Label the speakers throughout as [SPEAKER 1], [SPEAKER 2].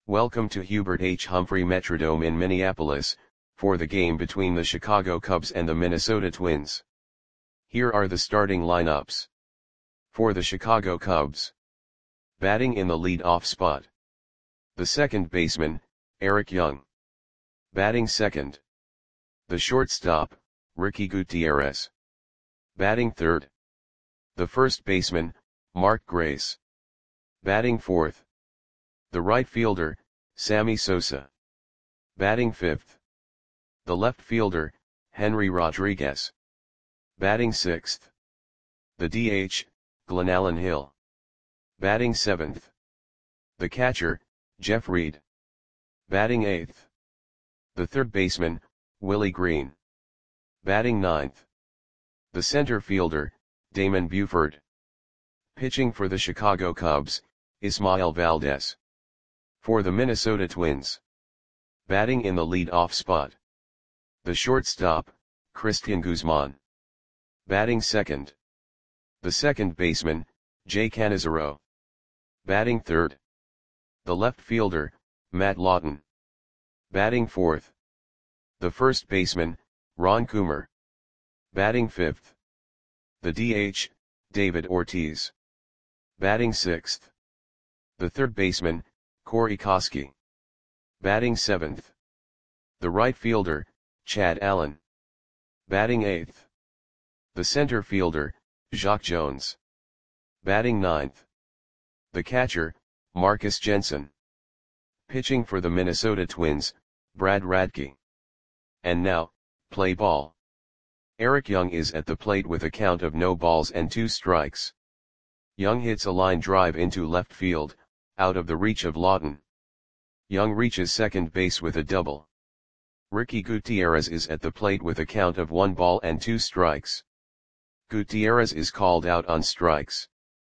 [SPEAKER 1] Welcome to Hubert H. Humphrey Metrodome in Minneapolis, for the game between the Chicago Cubs and the Minnesota Twins. Here are the starting lineups. For the Chicago Cubs. Batting in the lead-off spot. The second baseman, Eric Young. Batting second. The shortstop, Ricky Gutierrez. Batting third. The first baseman, Mark Grace. Batting fourth. The right fielder, Sammy Sosa. Batting fifth. The left fielder, Henry Rodriguez. Batting sixth. The DH, Glenallen Hill. Batting seventh. The catcher, Jeff Reed. Batting eighth. The third baseman, Willie Green. Batting ninth. The center fielder, Damon Buford. Pitching for the Chicago Cubs, Ismael Valdez. For the Minnesota Twins. Batting in the lead-off spot. The shortstop, Cristian Guzman. Batting second. The second baseman, Jay Canizaro. Batting third. The left fielder, Matt Lawton. Batting fourth. The first baseman, Ron Coomer. Batting fifth. The DH, David Ortiz. Batting sixth. The third baseman, Corey Koskie. Batting seventh. The right fielder, Chad Allen. Batting eighth. The center fielder, Jacque Jones. Batting ninth. The catcher, Marcus Jensen. Pitching for the Minnesota Twins, Brad Radke. And now, play ball. Eric Young is at the plate with a count of no balls and 2 strikes. Young hits a line drive into left field, out of the reach of Lawton. Young reaches second base with a double. Ricky Gutierrez is at the plate with a count of 1 ball and 2 strikes. Gutierrez is called out on strikes.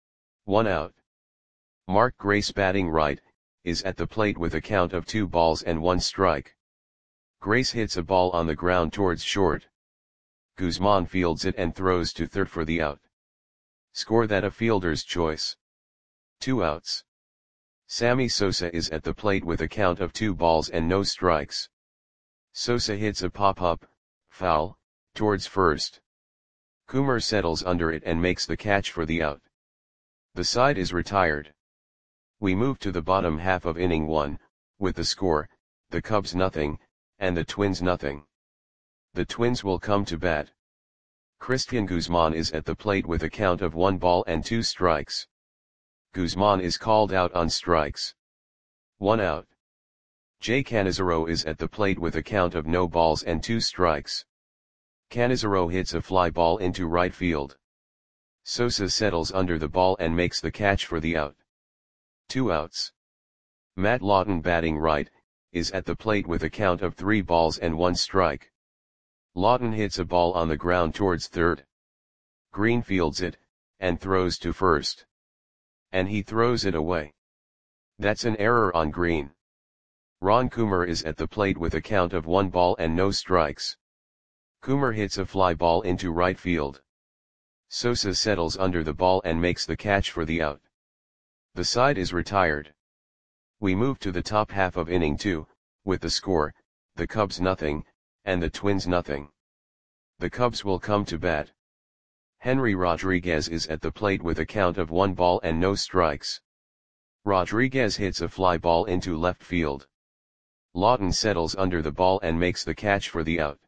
[SPEAKER 1] 1 out. Mark Grace, batting right, is at the plate with a count of 2 balls and 1 strike. Grace hits a ball on the ground towards short. Guzman fields it and throws to third for the out. Score that a fielder's choice. 2 outs. Sammy Sosa is at the plate with a count of 2 balls and no strikes. Sosa hits a pop-up, foul, towards first. Coomer settles under it and makes the catch for the out. The side is retired. We move to the bottom half of inning 1, with the score, the Cubs nothing, and the Twins nothing. The Twins will come to bat. Cristian Guzman is at the plate with a count of 1 ball and 2 strikes. Guzman is called out on strikes. 1 out. Jay Canizaro is at the plate with a count of no balls and 2 strikes. Canizaro hits a fly ball into right field. Sosa settles under the ball and makes the catch for the out. 2 outs. Matt Lawton, batting right, is at the plate with a count of 3 balls and 1 strike. Lawton hits a ball on the ground towards third. Green fields it, and throws to first. And he throws it away. That's an error on Green. Ron Coomer is at the plate with a count of 1 ball and no strikes. Coomer hits a fly ball into right field. Sosa settles under the ball and makes the catch for the out. The side is retired. We move to the top half of inning 2, with the score, the Cubs nothing, and the Twins nothing. The Cubs will come to bat. Henry Rodriguez is at the plate with a count of 1 ball and no strikes. Rodriguez hits a fly ball into left field. Lawton settles under the ball and makes the catch for the out.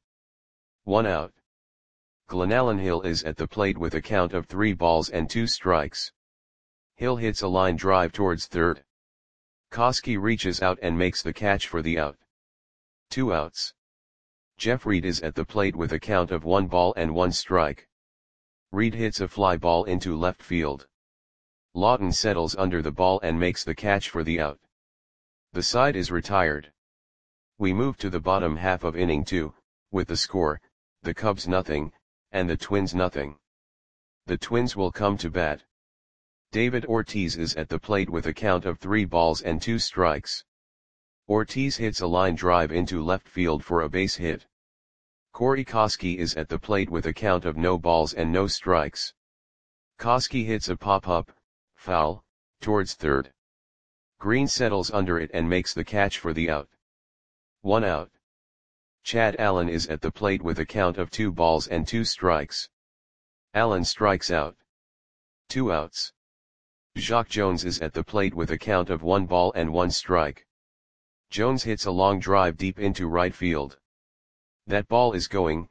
[SPEAKER 1] 1 out. Glenallen Hill is at the plate with a count of 3 balls and 2 strikes. Hill hits a line drive towards third. Koskie reaches out and makes the catch for the out. 2 outs. Jeff Reed is at the plate with a count of 1 ball and 1 strike. Reed hits a fly ball into left field. Lawton settles under the ball and makes the catch for the out. The side is retired. We move to the bottom half of inning 2, with the score, the Cubs nothing, and the Twins nothing. The Twins will come to bat. David Ortiz is at the plate with a count of 3 balls and 2 strikes. Ortiz hits a line drive into left field for a base hit. Corey Koskie is at the plate with a count of no balls and no strikes. Koskie hits a pop-up, foul, towards third. Green settles under it and makes the catch for the out. 1 out. Chad Allen is at the plate with a count of 2 balls and 2 strikes. Allen strikes out. 2 outs. Jacque Jones is at the plate with a count of 1 ball and 1 strike. Jones hits a long drive deep into right field. That ball is gone.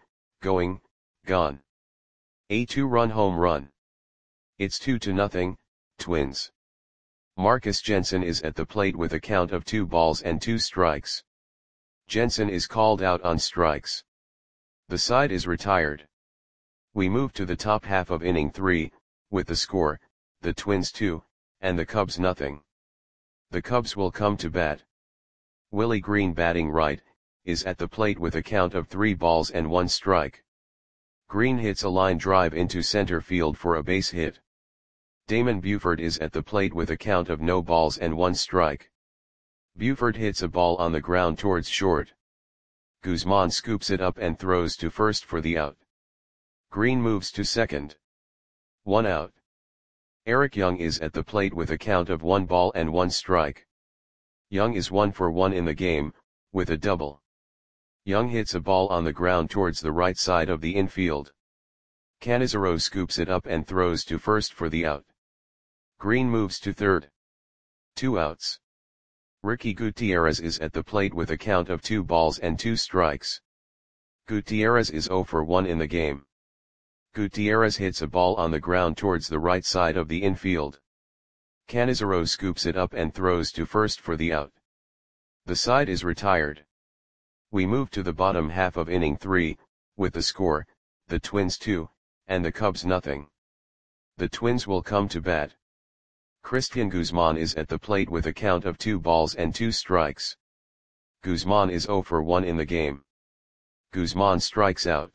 [SPEAKER 1] A 2-run home run. It's 2-0, Twins. Marcus Jensen is at the plate with a count of 2 balls and 2 strikes. Jensen is called out on strikes. The side is retired. We move to the top half of inning 3, with the score, the Twins 2, and the Cubs nothing. The Cubs will come to bat. Willie Green, batting right, is at the plate with a count of 3 balls and 1 strike. Green hits a line drive into center field for a base hit. Damon Buford is at the plate with a count of no balls and 1 strike. Buford hits a ball on the ground towards short. Guzman scoops it up and throws to first for the out. Green moves to second. 1 out. Eric Young is at the plate with a count of 1 ball and 1 strike. Young is 1 for 1 in the game, with a double. Young hits a ball on the ground towards the right side of the infield. Canizaro scoops it up and throws to first for the out. Green moves to third. 2 outs. Ricky Gutierrez is at the plate with a count of 2 balls and 2 strikes. Gutierrez is 0 for 1 in the game. Gutierrez hits a ball on the ground towards the right side of the infield. Canizaro scoops it up and throws to first for the out. The side is retired. We move to the bottom half of inning 3, with the score, the Twins 2, and the Cubs nothing. The Twins will come to bat. Christian Guzman is at the plate with a count of 2 balls and 2 strikes. Guzman is 0 for 1 in the game. Guzman strikes out.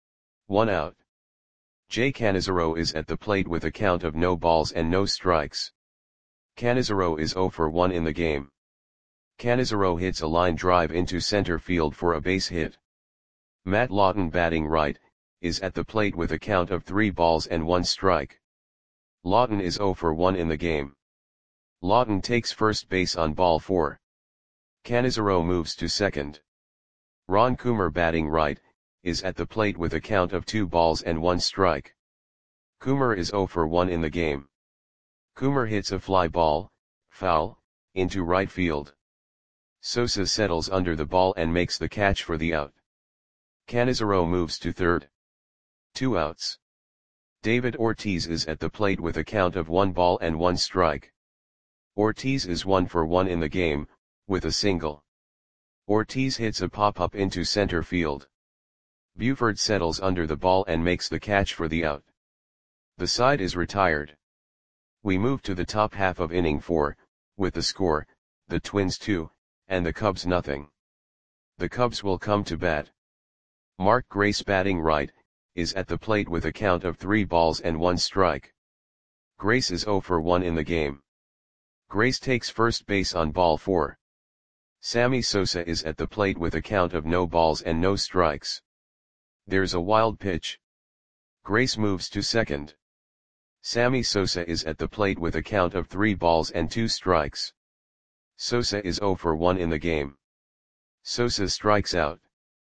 [SPEAKER 1] 1 out. Jay Canizaro is at the plate with a count of no balls and no strikes. Canizaro is 0 for 1 in the game. Canizaro hits a line drive into center field for a base hit. Matt Lawton, batting right, is at the plate with a count of 3 balls and 1 strike. Lawton is 0 for 1 in the game. Lawton takes first base on ball 4. Canizaro moves to second. Ron Coomer, batting right, is at the plate with a count of 2 balls and 1 strike. Coomer is 0 for 1 in the game. Coomer hits a fly ball, foul, into right field. Sosa settles under the ball and makes the catch for the out. Canizaro moves to third. 2 outs. David Ortiz is at the plate with a count of 1 ball and 1 strike. Ortiz is 1 for 1 in the game, with a single. Ortiz hits a pop-up into center field. Buford settles under the ball and makes the catch for the out. The side is retired. We move to the top half of inning 4, with the score, the Twins 2, and the Cubs nothing. The Cubs will come to bat. Mark Grace, batting right, is at the plate with a count of 3 balls and 1 strike. Grace is 0 for 1 in the game. Grace takes first base on ball 4. Sammy Sosa is at the plate with a count of no balls and no strikes. There's a wild pitch. Grace moves to second. Sammy Sosa is at the plate with a count of 3 balls and 2 strikes. Sosa is 0 for 1 in the game. Sosa strikes out.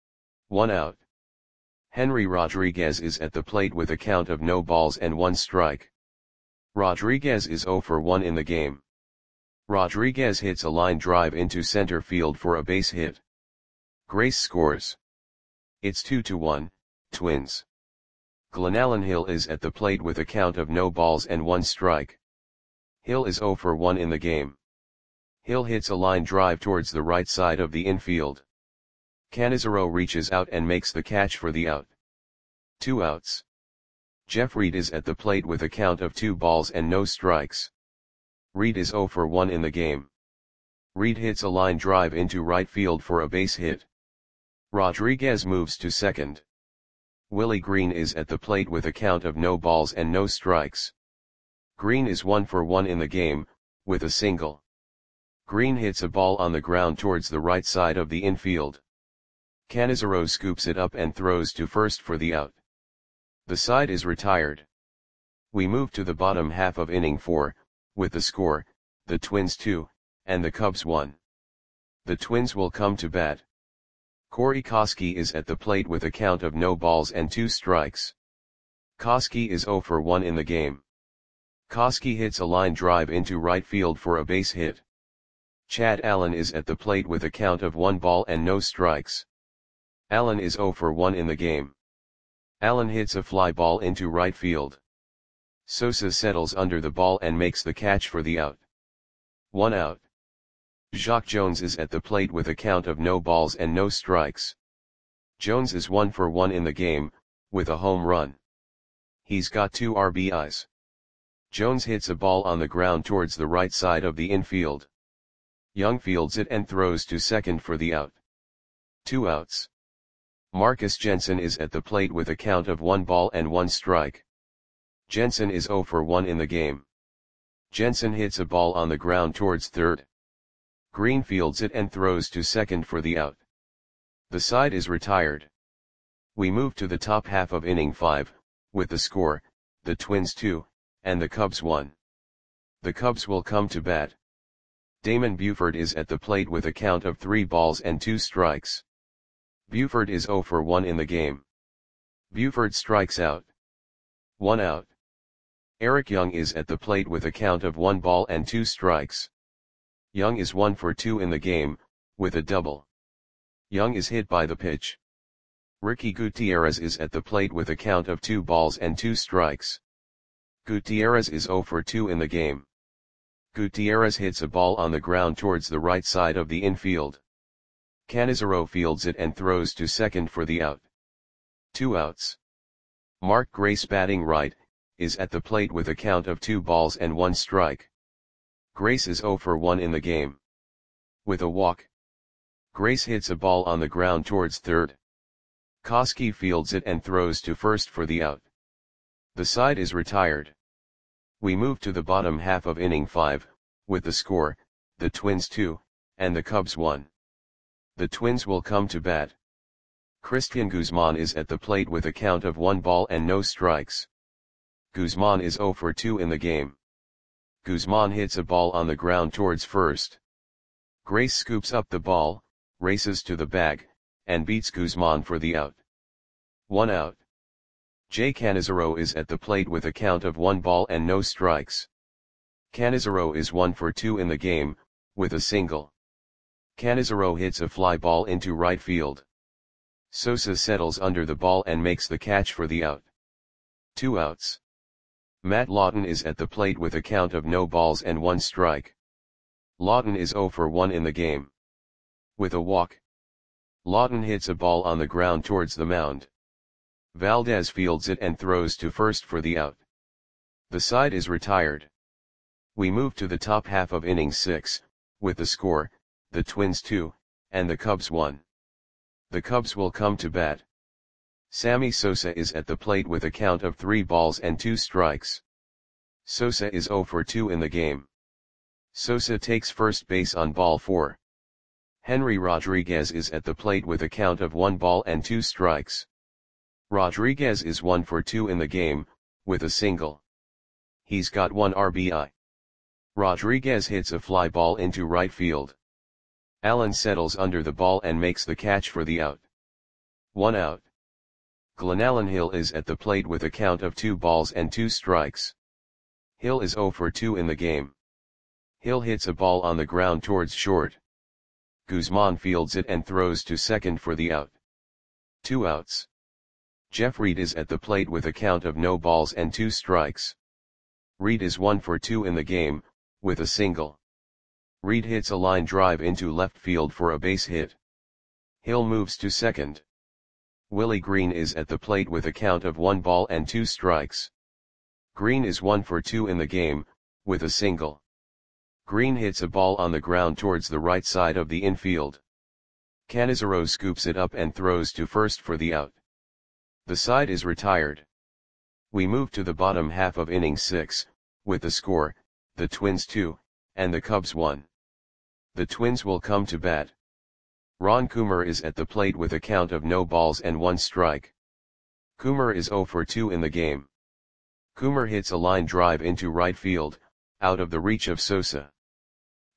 [SPEAKER 1] 1 out. Henry Rodriguez is at the plate with a count of no balls and 1 strike. Rodriguez is 0 for 1 in the game. Rodriguez hits a line drive into center field for a base hit. Grace scores. It's 2-1, Twins. Glenallen Hill is at the plate with a count of no balls and 1 strike. Hill is 0 for 1 in the game. Hill hits a line drive towards the right side of the infield. Canizaro reaches out and makes the catch for the out. 2 outs. Jeff Reed is at the plate with a count of 2 balls and no strikes. Reed is 0 for 1 in the game. Reed hits a line drive into right field for a base hit. Rodriguez moves to second. Willie Green is at the plate with a count of no balls and no strikes. Green is 1 for 1 in the game, with a single. Green hits a ball on the ground towards the right side of the infield. Canizaro scoops it up and throws to first for the out. The side is retired. We move to the bottom half of inning 4, with the score, the Twins 2, and the Cubs won. The Twins will come to bat. Corey Koskie is at the plate with a count of no balls and 2 strikes. Koskie is 0 for 1 in the game. Koskie hits a line drive into right field for a base hit. Chad Allen is at the plate with a count of 1 ball and no strikes. Allen is 0 for 1 in the game. Allen hits a fly ball into right field. Sosa settles under the ball and makes the catch for the out. 1 out. Jacque Jones is at the plate with a count of no balls and no strikes. Jones is 1 for 1 in the game, with a home run. He's got 2 RBIs. Jones hits a ball on the ground towards the right side of the infield. Young fields it and throws to second for the out. 2 outs. Marcus Jensen is at the plate with a count of 1 ball and 1 strike. Jensen is 0 for 1 in the game. Jensen hits a ball on the ground towards third. Green fields it and throws to second for the out. The side is retired. We move to the top half of inning 5, with the score, the Twins 2, and the Cubs 1. The Cubs will come to bat. Damon Buford is at the plate with a count of 3 balls and 2 strikes. Buford is 0 for 1 in the game. Buford strikes out. 1 out. Eric Young is at the plate with a count of 1 ball and 2 strikes. Young is 1 for 2 in the game, with a double. Young is hit by the pitch. Ricky Gutierrez is at the plate with a count of 2 balls and 2 strikes. Gutierrez is 0 for 2 in the game. Gutierrez hits a ball on the ground towards the right side of the infield. Canizaro fields it and throws to second for the out. 2 outs. Mark Grace, batting right, is at the plate with a count of 2 balls and 1 strike. Grace is 0 for 1 in the game. With a walk. Grace hits a ball on the ground towards third. Koskie fields it and throws to first for the out. The side is retired. We move to the bottom half of inning 5, with the score, the Twins 2, and the Cubs 1. The Twins will come to bat. Christian Guzman is at the plate with a count of 1 ball and no strikes. Guzman is 0 for 2 in the game. Guzman hits a ball on the ground towards first. Grace scoops up the ball, races to the bag, and beats Guzman for the out. 1 out. Jay Canizaro is at the plate with a count of 1 ball and no strikes. Canizaro is 1 for 2 in the game, with a single. Canizaro hits a fly ball into right field. Sosa settles under the ball and makes the catch for the out. 2 outs. Matt Lawton is at the plate with a count of no balls and 1 strike. Lawton is 0 for 1 in the game. With a walk. Lawton hits a ball on the ground towards the mound. Valdez fields it and throws to first for the out. The side is retired. We move to the top half of inning 6, with the score, the Twins 2, and the Cubs 1. The Cubs will come to bat. Sammy Sosa is at the plate with a count of 3 balls and 2 strikes. Sosa is 0 for 2 in the game. Sosa takes first base on ball 4. Henry Rodriguez is at the plate with a count of 1 ball and 2 strikes. Rodriguez is 1 for 2 in the game, with a single. He's got 1 RBI. Rodriguez hits a fly ball into right field. Allen settles under the ball and makes the catch for the out. 1 out. Glenallen Hill is at the plate with a count of 2 balls and 2 strikes. Hill is 0 for 2 in the game. Hill hits a ball on the ground towards short. Guzman fields it and throws to second for the out. 2 outs. Jeff Reed is at the plate with a count of no balls and 2 strikes. Reed is 1 for 2 in the game, with a single. Reed hits a line drive into left field for a base hit. Hill moves to second. Willie Green is at the plate with a count of 1 ball and 2 strikes. Green is 1 for 2 in the game, with a single. Green hits a ball on the ground towards the right side of the infield. Canizaro scoops it up and throws to first for the out. The side is retired. We move to the bottom half of inning 6, with the score, the Twins 2, and the Cubs 1. The Twins will come to bat. Ron Coomer is at the plate with a count of no balls and 1 strike. Coomer is 0 for 2 in the game. Coomer hits a line drive into right field, out of the reach of Sosa.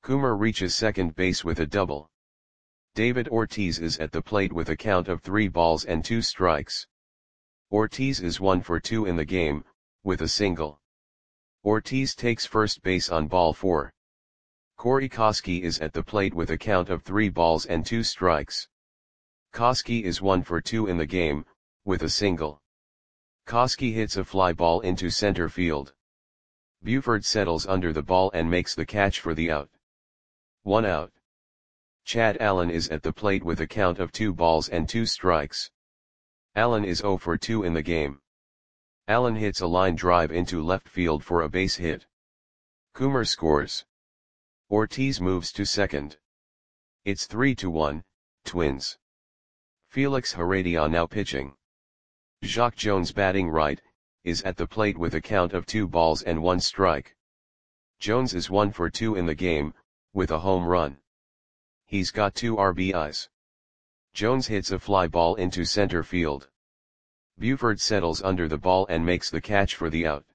[SPEAKER 1] Coomer reaches second base with a double. David Ortiz is at the plate with a count of 3 balls and 2 strikes. Ortiz is 1 for 2 in the game, with a single. Ortiz takes first base on ball 4. Corey Koskie is at the plate with a count of 3 balls and 2 strikes. Koskie is 1 for 2 in the game, with a single. Koskie hits a fly ball into center field. Buford settles under the ball and makes the catch for the out. 1 out. Chad Allen is at the plate with a count of 2 balls and 2 strikes. Allen is 0 for 2 in the game. Allen hits a line drive into left field for a base hit. Coomer scores. Ortiz moves to second. It's 3-1, Twins. Felix Heredia now pitching. Jacque Jones batting right, is at the plate with a count of 2 balls and 1 strike. Jones is 1 for 2 in the game, with a home run. He's got 2 RBIs. Jones hits a fly ball into center field. Buford settles under the ball and makes the catch for the out.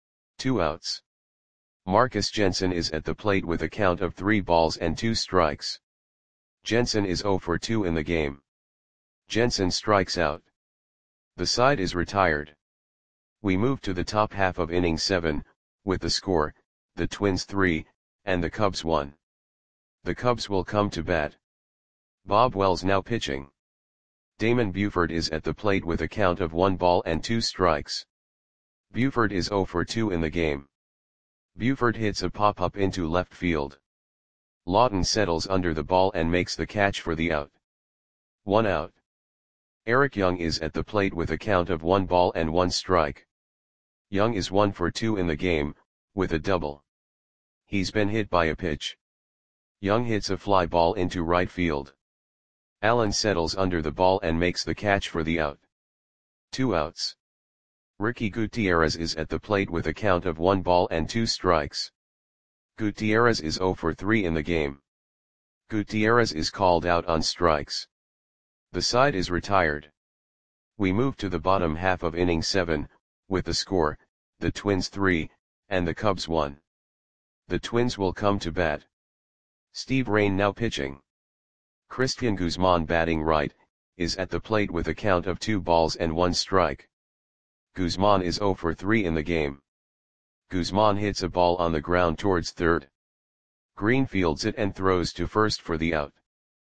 [SPEAKER 1] 2 outs. Marcus Jensen is at the plate with a count of 3 balls and 2 strikes. Jensen is 0 for 2 in the game. Jensen strikes out. The side is retired. We move to the top half of inning 7, with the score, the Twins 3, and the Cubs 1. The Cubs will come to bat. Bob Wells now pitching. Damon Buford is at the plate with a count of 1 ball and 2 strikes. Buford is 0 for 2 in the game. Buford hits a pop-up into left field. Lawton settles under the ball and makes the catch for the out. 1 out. Eric Young is at the plate with a count of 1 ball and 1 strike. Young is 1 for 2 in the game, with a double. He's been hit by a pitch. Young hits a fly ball into right field. Allen settles under the ball and makes the catch for the out. 2 outs. Ricky Gutierrez is at the plate with a count of 1 ball and 2 strikes. Gutierrez is 0 for 3 in the game. Gutierrez is called out on strikes. The side is retired. We move to the bottom half of inning 7, with the score, the Twins 3, and the Cubs 1. The Twins will come to bat. Steve Rain now pitching. Christian Guzman batting right, is at the plate with a count of 2 balls and 1 strike. Guzman is 0 for 3 in the game. Guzman hits a ball on the ground towards third. Green fields it and throws to first for the out.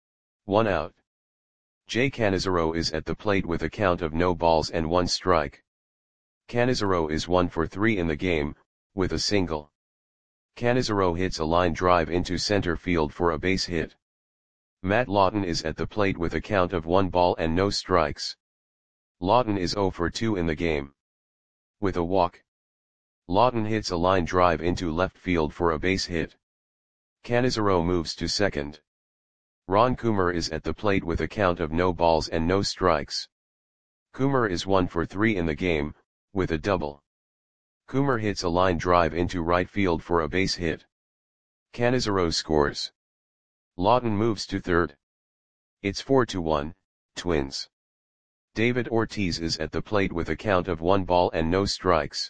[SPEAKER 1] 1 out. Jay Canizaro is at the plate with a count of no balls and 1 strike. Canizaro is 1 for 3 in the game, with a single. Canizaro hits a line drive into center field for a base hit. Matt Lawton is at the plate with a count of 1 ball and no strikes. Lawton is 0 for 2 in the game. With a walk. Lawton hits a line drive into left field for a base hit. Canizaro moves to second. Ron Coomer is at the plate with a count of no balls and no strikes. Coomer is 1 for 3 in the game, with a double. Coomer hits a line drive into right field for a base hit. Canizaro scores. Lawton moves to third. It's 4-1, Twins. David Ortiz is at the plate with a count of 1 ball and no strikes.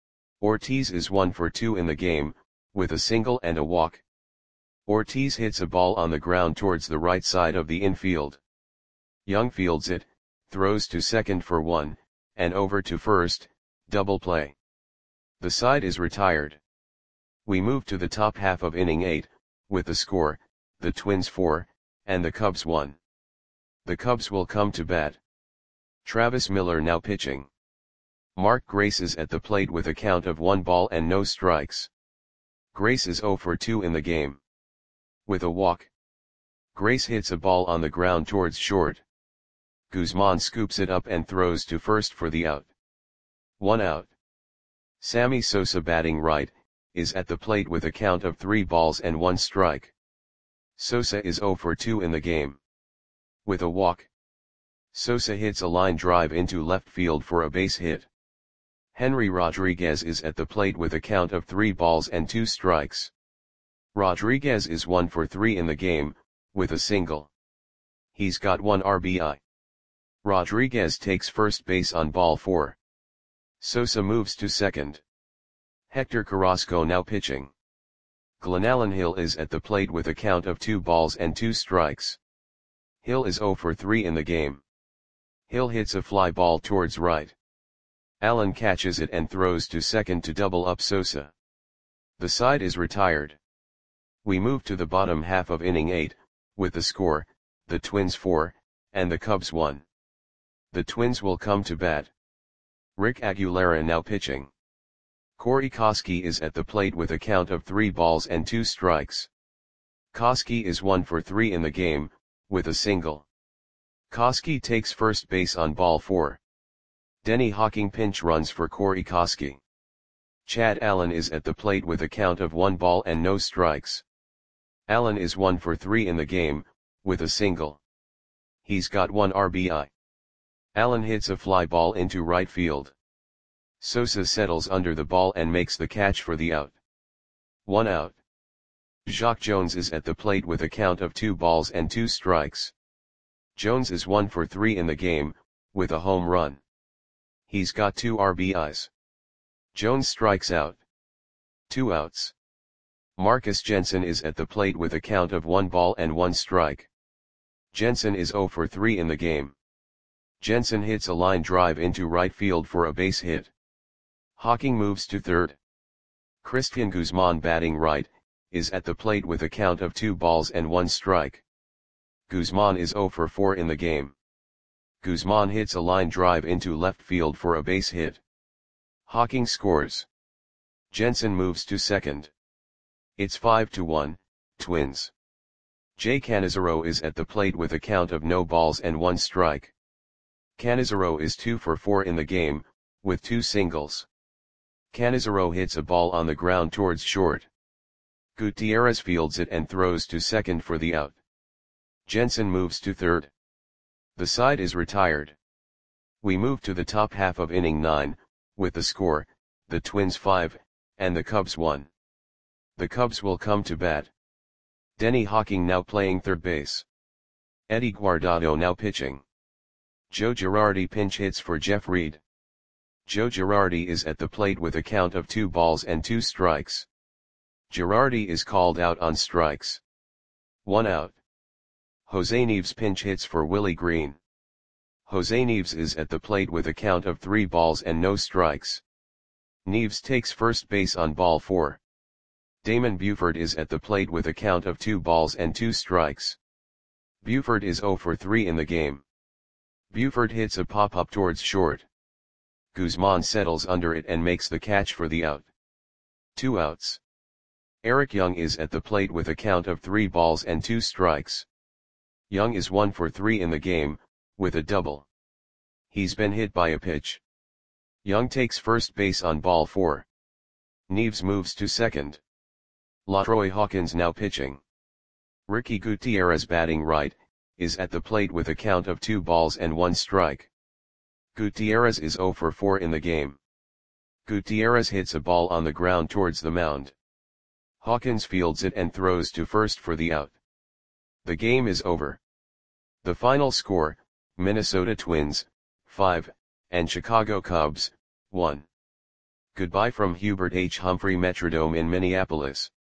[SPEAKER 1] Ortiz is 1 for 2 in the game, with a single and a walk. Ortiz hits a ball on the ground towards the right side of the infield. Young fields it, throws to second for 1, and over to first, double play. The side is retired. We move to the top half of inning 8, with the score, the Twins 4, and the Cubs 1. The Cubs will come to bat. Travis Miller now pitching. Mark Grace is at the plate with a count of 1 ball and no strikes. Grace is 0 for 2 in the game. With a walk. Grace hits a ball on the ground towards short. Guzman scoops it up and throws to first for the out. 1 out. Sammy Sosa batting right, is at the plate with a count of 3 balls and 1 strike. Sosa is 0 for 2 in the game. With a walk. Sosa hits a line drive into left field for a base hit. Henry Rodriguez is at the plate with a count of 3 balls and 2 strikes. Rodriguez is 1 for 3 in the game, with a single. He's got 1 RBI. Rodriguez takes first base on ball 4. Sosa moves to second. Hector Carrasco now pitching. Glenallen Hill is at the plate with a count of 2 balls and 2 strikes. Hill is 0 for 3 in the game. Hill hits a fly ball towards right. Allen catches it and throws to second to double up Sosa. The side is retired. We move to the bottom half of inning 8, with the score, the Twins 4, and the Cubs 1. The Twins will come to bat. Rick Aguilera now pitching. Corey Koskie is at the plate with a count of 3 balls and 2 strikes. Koskie is 1 for 3 in the game, with a single. Koskie takes first base on ball 4. Denny Hawking pinch runs for Corey Koskie. Chad Allen is at the plate with a count of 1 ball and no strikes. Allen is 1 for 3 in the game, with a single. He's got 1 RBI. Allen hits a fly ball into right field. Sosa settles under the ball and makes the catch for the out. 1 out. Jacque Jones is at the plate with a count of 2 balls and 2 strikes. Jones is 1 for 3 in the game, with a home run. He's got 2 RBIs. Jones strikes out. 2 outs. Marcus Jensen is at the plate with a count of 1 ball and 1 strike. Jensen is 0 for 3 in the game. Jensen hits a line drive into right field for a base hit. Hawking moves to third. Christian Guzman batting right, is at the plate with a count of 2 balls and 1 strike. Guzman is 0 for 4 in the game. Guzman hits a line drive into left field for a base hit. Hawking scores. Jensen moves to second. It's 5-1, Twins. Jay Canizaro is at the plate with a count of no balls and 1 strike. Canizaro is 2 for 4 in the game, with 2 singles. Canizaro hits a ball on the ground towards short. Gutierrez fields it and throws to second for the out. Jensen moves to third. The side is retired. We move to the top half of inning 9, with the score, the Twins 5, and the Cubs 1. The Cubs will come to bat. Denny Hawking now playing third base. Eddie Guardado now pitching. Joe Girardi pinch hits for Jeff Reed. Joe Girardi is at the plate with a count of 2 balls and 2 strikes. Girardi is called out on strikes. 1 out. Jose Nieves pinch hits for Willie Green. Jose Nieves is at the plate with a count of 3 balls and no strikes. Nieves takes first base on ball 4. Damon Buford is at the plate with a count of 2 balls and 2 strikes. Buford is 0 for 3 in the game. Buford hits a pop-up towards short. Guzman settles under it and makes the catch for the out. 2 outs. Eric Young is at the plate with a count of 3 balls and 2 strikes. Young is 1 for 3 in the game, with a double. He's been hit by a pitch. Young takes first base on ball 4. Nieves moves to second. LaTroy Hawkins now pitching. Ricky Gutierrez batting right, is at the plate with a count of 2 balls and 1 strike. Gutierrez is 0 for 4 in the game. Gutierrez hits a ball on the ground towards the mound. Hawkins fields it and throws to first for the out. The game is over. The final score, Minnesota Twins, 5, and Chicago Cubs, 1. Goodbye from Hubert H. Humphrey Metrodome in Minneapolis.